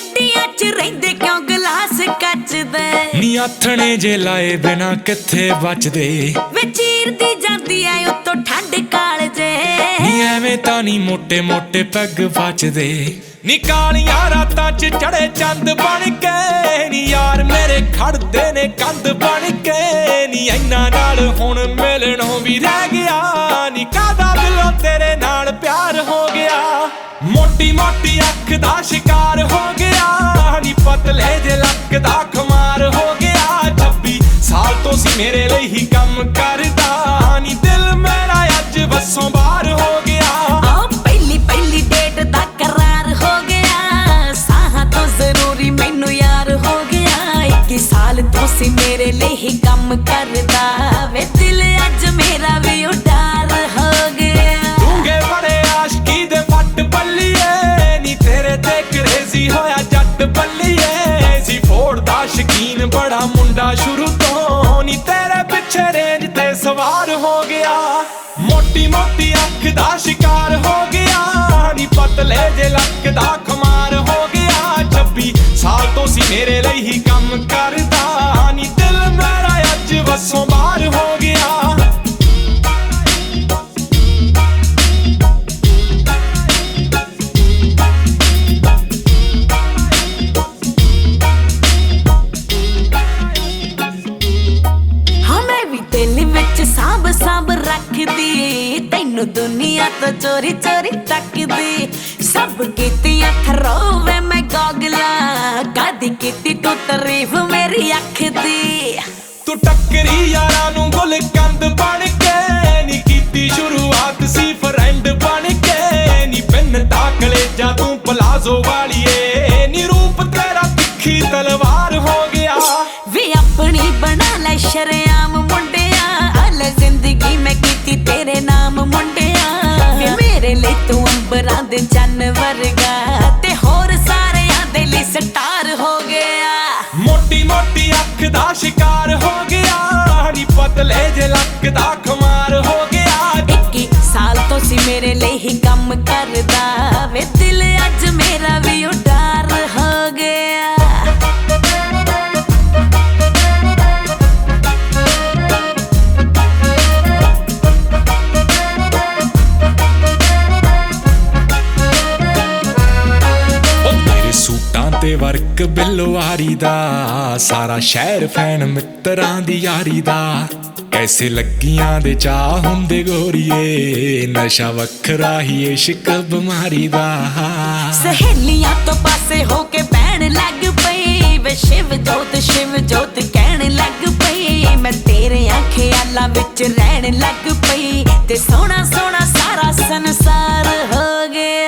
ਗੱਡੀਆਂ 'ਚ ਰਹਿੰਦੇ ਕਿਉਂ ਗਲਾਸ ਕੱਚਦੇ ਨੀ ਆਥਣੇ ਜੇ ਲਾਏ ਬਿਨਾ ਕਿੱਥੇ ਬਚਦੇ ਵੇ ਚੀਰਦੀ ਜਾਂਦੀ ਐ ਉੱਤੋਂ ਠੰਡ ਕਾਲਜੇ ਨੀ ਐਵੇਂ ਤਾਂ ਨੀ ਮੋਟੇ ਮੋਟੇ ਪੈਗ ਬਚਦੇ ਨੀ ਕਾਲੀਆਂ ਰਾਤਾਂ 'ਚ ਚੜੇ ਚੰਦ ਬਣ ਕੇ ਨੀ ਯਾਰ ਮੇਰੇ ਖੜਦੇ ਨੇ ਕੰਧ ਬਣ ਕੇ ਨੀ ਇੰਨਾ ਨਾਲ ਹੁਣ ਮਿਲਣੋਂ ਵੀ ਰਹਿ ਗਿਆ ਨੀ ਕਾਹਦਾ ਦਿਲੋਂ ਤੇਰੇ ਨਾਲ ਪਿਆਰ ਹੋ ਗਿਆ ਮੋਟੀ ਮੋਟੀ ਅੱਖ ਦਾ ਸ਼ਿਕਾਰ ਹੋ ਗਿਆ ਨੀ ਪਤਲੇ ਜੇ ਲੱਕ ਦਾ ਖਮਾਰ ਹੋ ਗਿਆ 26 ਸਾਲ ਤੋਂ ਸੀ ਮੇਰੇ ਲਈ ਹੀ ਕੰਮ ਕਰਦਾ ਨੀ ਦਿਲ ਮੇਰਾ ਅੱਜ ਵੱਸੋਂ ਬਾਹਰ ਹੋ ਗਿਆ ਪਹਿਲੀ ਡੇਟ ਦਾ ਕਰਾਰ ਹੋ ਗਿਆ ਸਾਹਾਂ ਤੋਂ ਜ਼ਰੂਰੀ ਮੈਨੂੰ ਯਾਰ ਹੋ ਗਿਆ 21 ਸਾਲ ਤੋਂ ਸੀ ਮੇਰੇ ਲਈ ਹੀ ਕੰਮ ਕਰਦਾ ਵੇ ਦਿਲ ਅੱਜ ਮੇਰਾ ਵੀ ਉਡਾਰ ਹੋ ਗਿਆ ਤੂੰਗੇ ਬੜੇ ਆਸ਼ਕੀ ਦੇ ਫੱਟ ਬੱਲੀਏ ਨੀ ਤੇਰੇ ਤੇ ਕਰੇਜ਼ੀ ਹੋਇਆ ਜੱਟ ਬੱਲੀਏ ਸੀ ਫੋੜ ਦਾ ਸ਼ਕੀਨ ਬੜਾ ਮੁੰਡਾ ਸ਼ੁਰੂ ਤੋਂ ਨੀ ਤੇਰੇ ਪਿੱਛੇ ਰੇਂਜ ਤੇ ਸਵਾਰ ਹੋ ਗਿਆ ਮੋਟੀ ਮੋਟੀ ਅੱਖ ਦਾ ਸ਼ਿਕਾਰ ਹੋ ਗਿਆ ਨੀ ਪਤਲੇ ਜੇ ਲੱਕ ਦਾ ਖਮਾਰ ਹੋ ਗਿਆ 26 ਸਾਲ ਤੋਂ ਸੀ ਮੇਰੇ ਲਈ ਹੀ ਕੰਮ ਕਰਦਾ ਨੀ ਦਿਲ ਮੇਰਾ ਅੱਜ ਵੱਸੋਂ ਬਾਹਰ ਹੋ ਗਿਆ ਸਾਂਭ ਰੱਖਦੀ ਤੈਨੂੰ ਦੁਨੀਆ ਤੋਂ ਚੋਰੀ ਚੋਰੀ ਤੱਕਦੀ ਸਭ ਕੀਤੀਆਂ ਖਰੋਵੇ ਮੈਂ ਗੋਗਲਾ ਕਦੀ ਕੀਤੀ ਤੂੰ ਤਾਰੀਫ ਮੇਰੀ ਅੱਖ ਦੀ ਤੂੰ ਟੱਕਰੀ ਯਾਰਾਂ ਨੂੰ ਗੁਲਕੰਦ ਬਣ ਕੇ ਨੀ ਕੀਤੀ ਸ਼ੁਰੂਆਤ ਸੀ ਫਰੈਂਡ ਬਣ ਕੇ ਨੀ ਪਿੰਨ ਦਾ ਕਲੇਜਾ ਤੂੰ ਪਲਾਜ਼ੋ ਵਾਲੀਏ ਨੀ ਰੂਪ ਤੇਰਾ ਤਿੱਖੀ ਤਲਵਾਰ ਹੋ ਗਿਆ ਵੇ ਆਪਣੀ ਬਣਾ ਲੈ ਸ਼ਰੇਆਮ ਮੁੰਡਿਆ ਜ਼ਿੰਦਗੀ ਮੈਂ ਕੀਤੀ ਤੇਰੇ ਨਾਮ ਮੁੰਡਿਆ ਵੇ ਮੇਰੇ ਲਈ ਤੂੰ ਅੰਬਰਾਂ ਦੇ ਚੰਨ ਵਰਗਾ ਤੇ ਹੋਰ ਸਾਰਿਆਂ ਦੇ ਲਈ ਸਟਾਰ ਹੋ ਗਿਆ ਮੋਟੀ ਮੋਟੀ ਅੱਖ ਦਾ ਸ਼ਿਕਾਰ ਹੋ ਗਿਆ ਨੀ ਪਤਲੇ ਜੇ ਲੱਕ ਦਾ ਖਮਾਰ ਹੋ ਗਿਆ 21 ਸਾਲ ਤੋਂ ਸੀ ਮੇਰੇ ਲਈ ਹੀ ਕੰਮ ਕਰਦਾ ਵੇ ਦਿਲ ਅੱਜ ਮੇਰਾ ਵੀ ਉਡਾਰ ਹੋ ਗਿਆ ਤੇ ਵਰਕ ਬਿੱਲਵਾਰੀ ਦਾ ਸਾਰਾ ਸ਼ਹਿਰ ਫੈਨ ਮਿੱਤਰਾਂ ਦੀ ਯਾਰੀ ਦਾ ਕੈਸੇ ਲੱਗੀਆਂ ਦੇ ਚਾਹ ਹੁੰਦੇ ਗੋਰੀਏ ਨਸ਼ਾ ਵੱਖਰਾ ਹੀ ਇਸ਼ਕ ਬਿਮਾਰੀ ਦਾ ਸਹੇਲੀਆਂ ਤੋਂ ਪਾਸੇ ਹੋ ਕੇ ਬਹਿਣ ਲੱਗ ਪਈ ਵੇ ਸ਼ਿਵ ਜੋਤ ਕਹਿਣ ਲੱਗ ਪਈ ਮੈਂ ਤੇਰੇ ਖਿਆਲਾਂ ਵਿੱਚ ਰਹਿਣ ਲੱਗ ਪਈ ਤੇ ਸੋਹਣਾ ਸੋਹਣਾ ਸਾਰਾ ਸੰਸਾਰ ਹੋ ਗਿਆ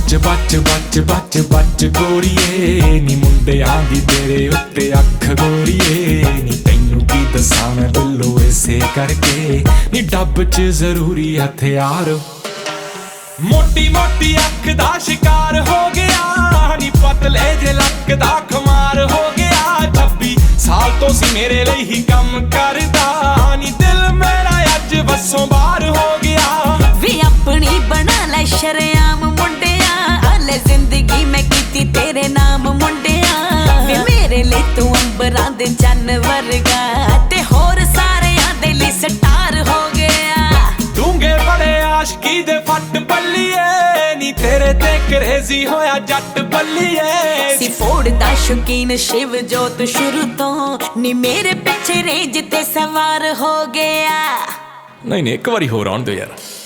ਬੱਚ ਗੋਰੀਏ ਨੀ ਮੁੰਡਿਆਂ ਦੀ ਤੇਰੇ ਉੱਤੇ ਅੱਖ ਗੋਰੀਏ ਨੀ ਤੈਨੂੰ ਕੀ ਦੱਸਾਂ ਮੈਂ ਦਿਲੋਂ ਇਸੇ ਕਰਕੇ ਨੀ ਡੱਬ 'ਚ ਜ਼ਰੂਰੀ ਹਥਿਆਰ ਮੋਟੀ ਮੋਟੀ ਅੱਖ ਦਾ ਸ਼ਿਕਾਰ ਹੋ ਗਿਆ ਨੀ ਪਤਲੇ ਜੇ ਲੱਕ ਦਾ ਖਮਾਰ ਹੋ ਗਿਆ 26 ਸਾਲ ਤੋਂ ਸੀ ਮੇਰੇ ਲਈ ਹੀ ਕੰਮ ਕਰਦਾ ਨੀ ਦਿਲ ਮੇਰਾ ਅੱਜ ਵੱਸੋਂ ਬਾਹਰ ਹੋ ਗਿਆ ਵੀ ਆਪਣੀ ਬਣਾ ਲੈ ਸ਼ਰੇਆਮ ਮੁੰਡਿਆ ਹਲੇ ਜ਼ਿੰਦਗੀ ਮੈਂ ਕੀਤੀ ਤੇਰੇ ਨਾਮ ਮੁੰਡਿਆ ਵੇ ਮੇਰੇ ਲਈ ਤੂੰ ਅੰਬਰਾਂ ਦੇ ਚੰਨ ਵਰਗਾ ਤੇ ਹੋਰ ਸਾਰਿਆਂ ਦੇ ਲਈ ਸਟਾਰ ਹੋ ਗਿਆ ਡੂੰਘੇ ਬੜੇ ਆਸ਼ਕੀ ਦੇ ਫੱਟ ਬੱਲੀਏ ਨੀ ਤੇਰੇ ਤੇ ਕਰੇਜ਼ੀ ਹੋਇਆ ਜੱਟ ਬੱਲੀਏ ਸੀ ਫੋੜ ਦਾ ਸ਼ੌਕੀਨ ਸ਼ਿਵ ਜੋਤ ਸ਼ੁਰੂ ਤੋਂ ਨੀ ਮੇਰੇ ਪਿੱਛੇ ਰੇਂਜ ਤੇ ਸਵਾਰ ਹੋ ਗਿਆ ਨਹੀਂ ਇੱਕ ਵਾਰੀ ਹੋਰ ਆਉਣ ਦਿਓ ਯਾਰ